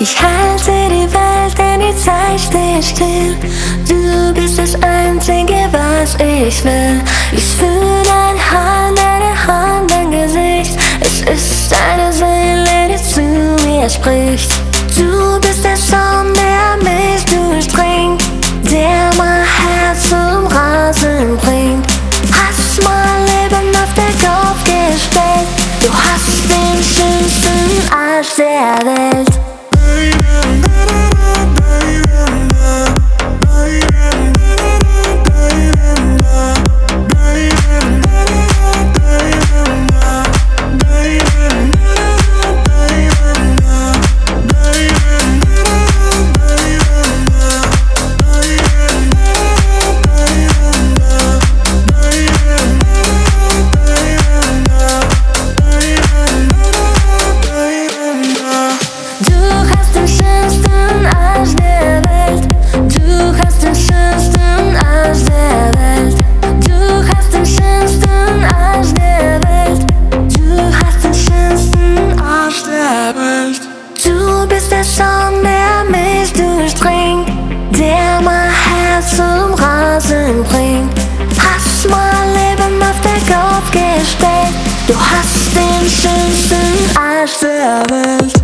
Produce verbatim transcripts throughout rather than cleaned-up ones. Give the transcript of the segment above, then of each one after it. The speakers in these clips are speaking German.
Ich halte die Welt, denn die Zeit steht still. Du bist das Einzige, was ich will. Ich fühle dein Haar, deine Hand, dein Gesicht. Es ist deine Seele, die zu mir spricht. Du bist der Schaum, der mich durchdringt, der mein Herz zum Rasen bringt. Hast mein Leben auf den Kopf gestellt. Du hast den schönsten Arsch der Welt. Du bist der Schaum, der mich durchdringt, der mein Herz zum Rasen bringt. Hast mein Leben auf den Kopf gestellt. Du hast den schönsten Arsch der Welt.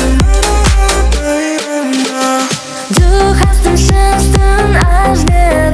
Du hast den schönsten Arsch der Welt.